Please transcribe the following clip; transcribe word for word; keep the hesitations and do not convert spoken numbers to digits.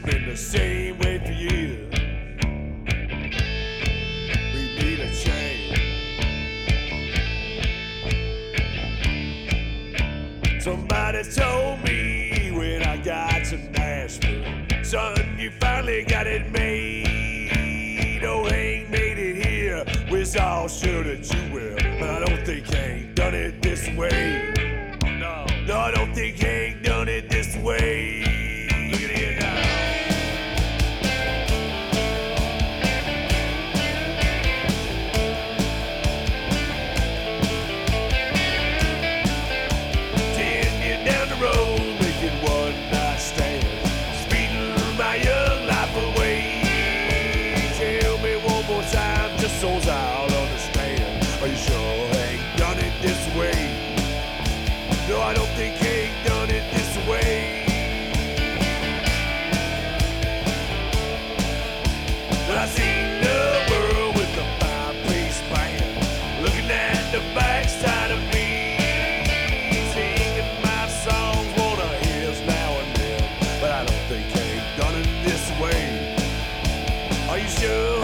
been the same way for years. We need a change. Somebody told me when I got to Nashville, son, you finally got it made. Oh, ain't made it here. We're all sure that you will, but I don't think you ain't done it this way. No, no, I don't think you ain't done it this way. Look at here now. Ten years down the road, making one night stands, speeding my young life away. Tell me one more time, just so I'll understand. Are you sure I ain't done it this way? No, I don't think he ain't done it this way. But I seen the world with a five-piece band, looking at the backside of me, singing my songs, wanna hear now and then. But I don't think he ain't done it this way. Are you sure